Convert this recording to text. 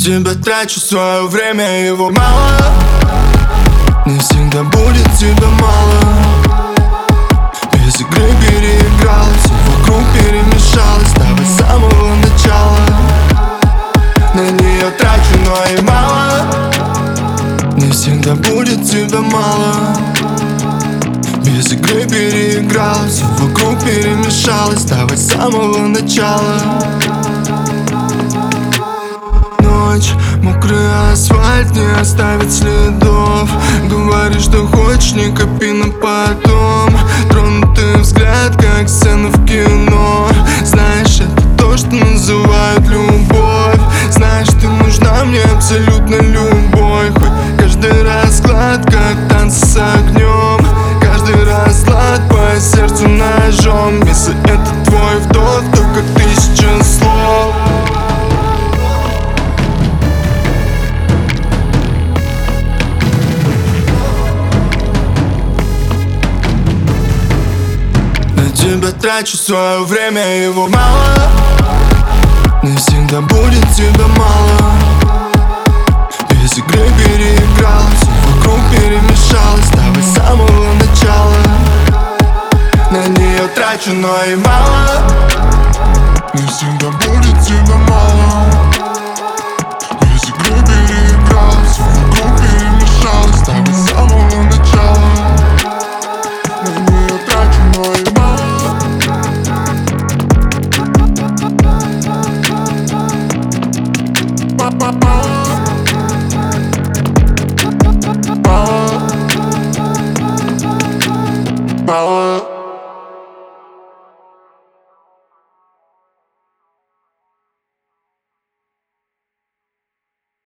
тебя трачу свое время, его мало. Не всегда будет тебя мало. Без игры переигралась, все вокруг перемешалось. Давай с самого начала. На нее трачу, но и мало. Не всегда будет тебя мало. Без игры переигралась, все вокруг перемешалось. Давай с самого начала. Ночь, мокрый асфальт не оставит следов. Говоришь, что хочешь, не копи на потом. Тронутый взгляд, как сцена в кино. Знаешь, это то, что называют любовь. Знаешь, ты нужна мне абсолютно любой. Хоть каждый расклад, как танцы с огнем. Каждый расклад по сердцу ножом. Если это твой вдох, то как 1000 слов. Тебя трачу свое время, его мало. Не всегда будет тебя мало. Без игры переигралась, все вокруг перемешалось. Давай с самого начала. На нее трачу, но и мало. Не всегда будет тебя мало. Без игры переигралась, все вокруг перемешалось. Давай с самого начала. На нее трачу, но и мало. Power.